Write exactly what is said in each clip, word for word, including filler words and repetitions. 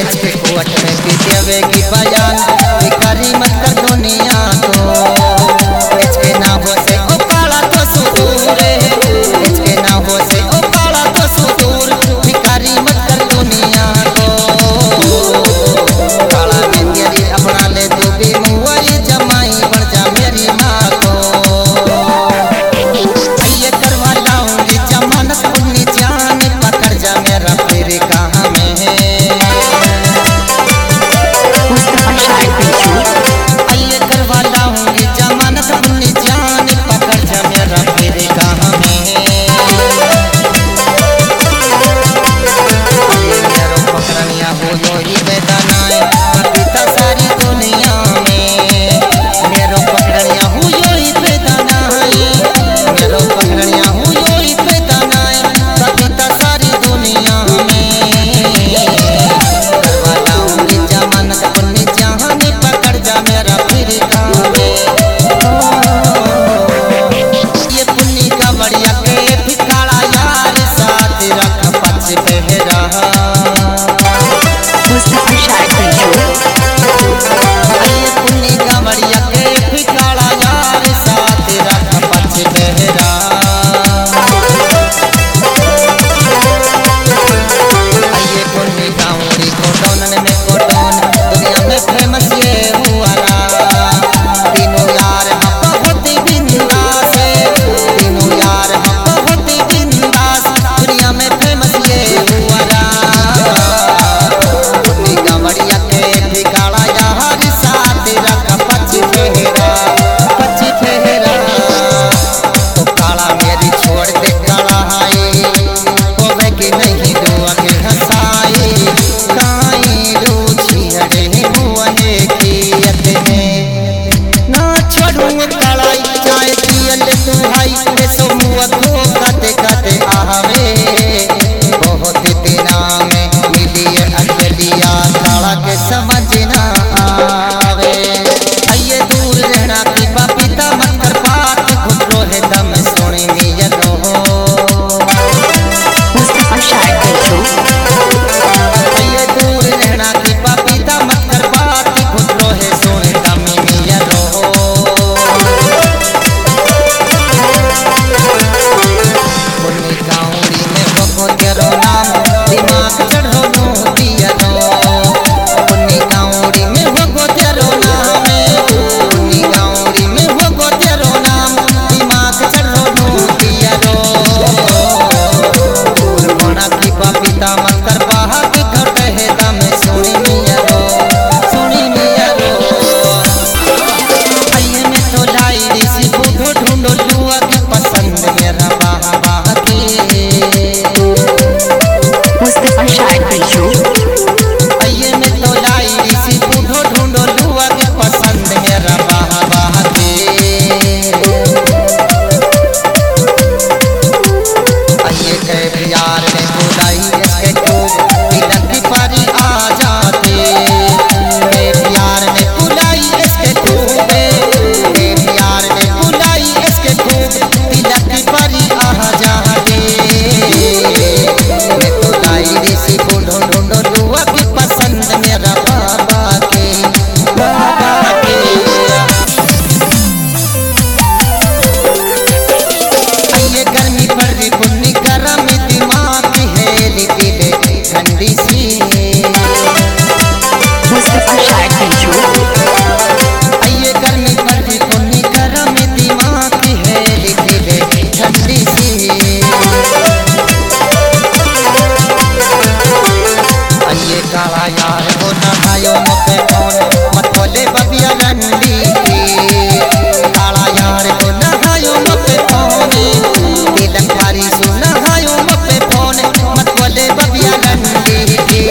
इसके कोट में भी देवेगी बयान, भिखारी मत कर दुनिया को। इसके ना हो से ओ काला तो सुदूर, इसके ना हो से ओ काला तो सुदूर, भिखारी मत कर दुनिया को। काला में तेरी अपना ले तू भी मुआई जमाई बन जा मेरी माँ को। ये करवा लाऊंगी जमानत अपनी जान, पकड़ जा मेरा फिर कहाँ में है। ये करवा लाऊंगी जमानत अपनी जान, पकड़ जा मेरा फिर कहाँ में है। ये मेरो पकड़निया हो यो ही बेदानाए पपीता सारी दुनिया में। मेरो पकड़निया हो यो ही बेदानाए, मेरो पकड़निया हो यो ही बेदानाए पपीता सारी दुनिया में। करवा लाऊंगी जमानत अपनी जान, पकड़ जा मेरा फिर कहाँ में। ये पुन्नी का बढ़िया के ठिकाना यार, साथ रख पच पहरा। ये पुन्नी का बढ़िया के ठिकाना यार, साथ रख पच पहरा। ये पुन्नी गाँवड़ी कोटोन में कोटोन, दुनिया में फेमस ये हुआ ना। तीनों यार हम बहुत ही बिंदास, तीनों यार हम बहुत ही बिंदास, दुनिया में फेमस ये हुआ ना। पुन्नी गाँवड़िया के ठिकाना यार, साथ रख पच फेरा, पच फेरा। तो काला मेरी छोड़ दे काला हाय, होवे कि नहीं दुआ के हंसाए। काई रूछी हड़े मुआने की अतने ना छोड़ूं कालाई, चाय पियल तू हाई ऐसो मुआ को काते काते आवे। बहुत दिना में मिली अकलिया, काला के समझ ना आवे। आइए दूर रहना की पपीता मत कर बात, घुटरो है दम सोनी मिया लो। आइए दूर रहना की पपीता मत कर बात, घुटरो है सोनी दम मिया लो। पुन्नी गाँवड़ी में हो तेरो नाम, दिमाग चढ़ो नो दिया नो। पुन्नी गाँवड़ी में हो तेरो नाम, पुन्नी गाँवड़ी में हो तेरो नाम, दिमाग चढ़ो नो दिया नो। दूर होना की पपीता मत कर बाहर, घट है दम सोनी मिया रो, सोनी मिया रो। आइए में तो लाई ऋषि बूढ़ो ढूंढो लुआ की पसंद मेरा बाहा बाहा के। आइए में तो लाई ऋषि बूढ़ो ढूंढो लुआ की पसंद मेरा बाहा बाहा के। आइए के प्यार में बुलाई इसके खूब तिलक की पारी आ जाते। के प्यार में बुलाई इसके खूब, के प्यार में बुलाई इसके खूब तिलक की पारी आ जाते। मैं तो लाई ऋषि बूढ़ो ढूंढो लुआ की पसंद मेरा बाबा के, बाबा के। आइए गर्मी पड़ रही पुन्नी गरम दिमाग है लिपि ले ठंडी सी। आइए गर्मी पड़ रही पुन्नी गरम दिमाग है लिपि ले ठंडी सी। आइए काला यार हो नहायो मुझे कौन, मत बोले बबिया रंडी की। काला यार हो नहायो मुझे कौन, तिलक पारी सु नहायो मुझे कौन, मत बोले बबिया रंडी की।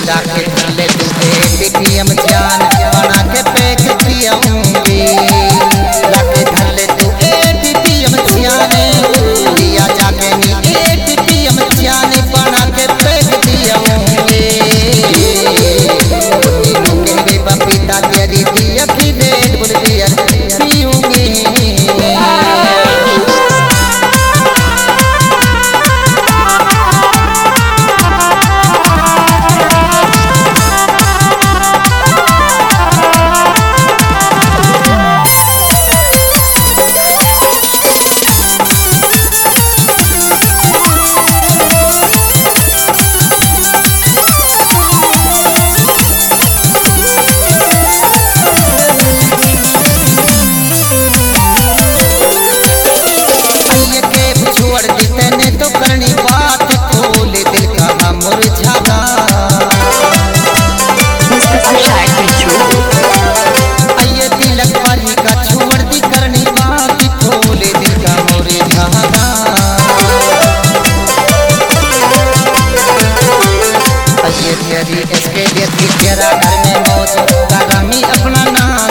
जाके ले तुझे एटीएम जान बना के पैक पियाऊंगी लाके धर ले तू एटीएम जान लिया जाके नी एटीएम जान बना के पैक पियाऊंगी मुझे पपीता तेरी दिया की रेड बुल दिया पीऊंगी इसके लिए तेरा घर में मौज करामी अपना नाम